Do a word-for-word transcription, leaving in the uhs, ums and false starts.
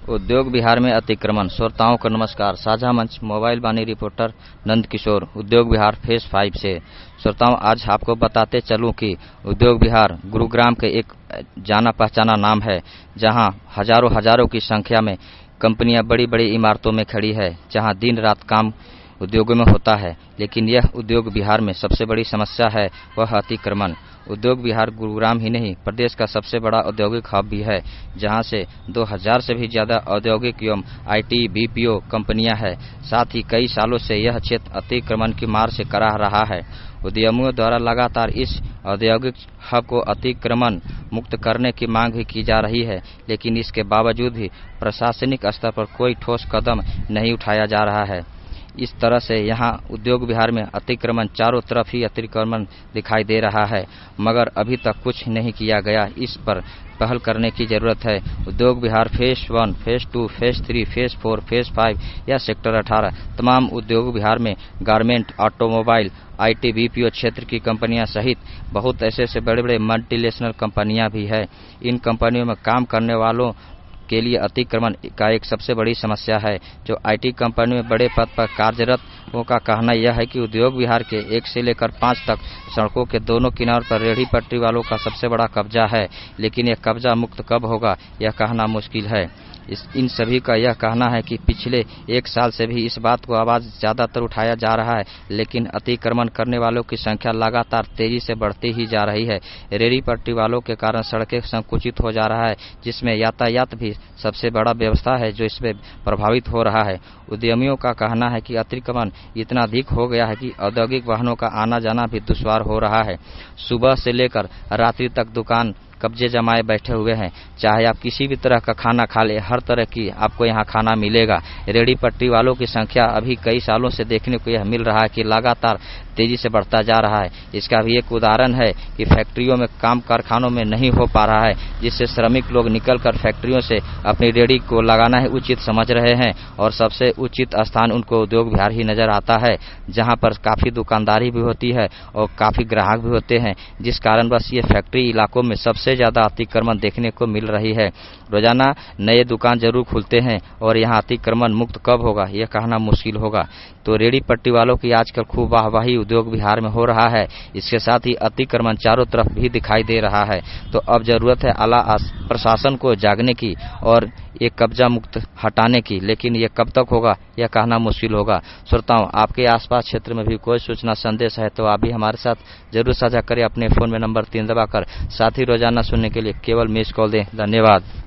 उद्योग बिहार में अतिक्रमण। श्रोताओं को नमस्कार। साझा मंच मोबाइल वाणी रिपोर्टर नंद किशोर, उद्योग बिहार फेज फाइव से। श्रोताओं, आज आपको बताते चलूं कि उद्योग बिहार गुरुग्राम के एक जाना पहचाना नाम है, जहां हजारों हजारों की संख्या में कंपनियां बड़ी बड़ी इमारतों में खड़ी है, जहां दिन रात काम उद्योगों में होता है। लेकिन यह उद्योग बिहार में सबसे बड़ी समस्या है वह अतिक्रमण। उद्योग बिहार गुरुग्राम ही नहीं, प्रदेश का सबसे बड़ा औद्योगिक हब भी है, जहां से दो हज़ार से भी ज्यादा औद्योगिक एवं आईटी बीपीओ कंपनियां हैं। साथ ही कई सालों से यह क्षेत्र अतिक्रमण की मार से कराह रहा है। उद्यमियों द्वारा लगातार इस औद्योगिक हब को अतिक्रमण मुक्त करने की मांग भी की जा रही है, लेकिन इसके बावजूद भी प्रशासनिक स्तर पर कोई ठोस कदम नहीं उठाया जा रहा है। इस तरह से यहाँ उद्योग बिहार में अतिक्रमण चारों तरफ ही अतिक्रमण दिखाई दे रहा है, मगर अभी तक कुछ नहीं किया गया। इस पर पहल करने की जरूरत है। Udyog Vihar phase one, phase two, phase three, phase four, phase five या सेक्टर अठारह तमाम उद्योग बिहार में गारमेंट, ऑटोमोबाइल, आईटी बीपीओ क्षेत्र की कंपनियां सहित बहुत ऐसे ऐसे बड़े बड़े मल्टीनेशनल कंपनियां भी है। इन कंपनियों में काम करने वालों के लिए अतिक्रमण का एक सबसे बड़ी समस्या है। जो आईटी कंपनी में बड़े पद पर कार्यरतों का कहना यह है कि उद्योग बिहार के एक से लेकर पांच तक सड़कों के दोनों किनारों पर रेहड़ी पटरी वालों का सबसे बड़ा कब्जा है, लेकिन यह कब्जा मुक्त कब होगा यह कहना मुश्किल है। इस इन सभी का यह कहना है कि पिछले एक साल से भी इस बात को आवाज ज्यादातर उठाया जा रहा है, लेकिन अतिक्रमण करने वालों की संख्या लगातार तेजी से बढ़ती ही जा रही है। रेहड़ी पटरी वालों के कारण सड़कें संकुचित हो जा रहा है, जिसमें यातायात भी सबसे बड़ा व्यवस्था है जो इसमें प्रभावित हो रहा है। उद्यमियों का कहना है कि अतिक्रमण इतना अधिक हो गया है कि औद्योगिक वाहनों का आना जाना भी दुश्वार हो रहा है। सुबह से लेकर रात्रि तक दुकान कब्जे जमाए बैठे हुए हैं। चाहे आप किसी भी तरह का खाना खा ले, हर तरह की आपको यहाँ खाना मिलेगा। रेहड़ी पटरी वालों की संख्या अभी कई सालों से देखने को यह मिल रहा है कि लगातार तेजी से बढ़ता जा रहा है। इसका भी एक उदाहरण है कि फैक्ट्रियों में काम कारखानों में नहीं हो पा रहा है, जिससे श्रमिक लोग निकलकर फैक्ट्रियों से अपनी रेहड़ी को लगाना ही उचित समझ रहे हैं, और सबसे उचित स्थान उनको उद्योग बिहार ही नजर आता है, जहां पर काफी दुकानदारी भी होती है और काफी ग्राहक भी होते हैं, जिस कारण बस ये फैक्ट्री इलाकों में सबसे ज्यादा अतिक्रमण देखने को मिल रही है। रोजाना नए दुकान जरूर खुलते हैं और यहाँ अतिक्रमण मुक्त कब होगा यह कहना मुश्किल होगा। तो रेहड़ी पट्टी वालों की आजकल खूब वाहवाही उद्योग बिहार में हो रहा है। इसके साथ ही अतिक्रमण चारों तरफ भी दिखाई दे रहा है। तो अब जरूरत है आला प्रशासन को जागने की और ये कब्जा मुक्त हटाने की, लेकिन ये कब तक होगा यह कहना मुश्किल होगा। श्रोताओं, आपके आसपास क्षेत्र में भी कोई सूचना संदेश है तो आप भी हमारे साथ जरूर साझा करें अपने फोन में नंबर तीन दबाकर। साथ ही रोजाना सुनने के लिए केवल मिस कॉल दें। धन्यवाद।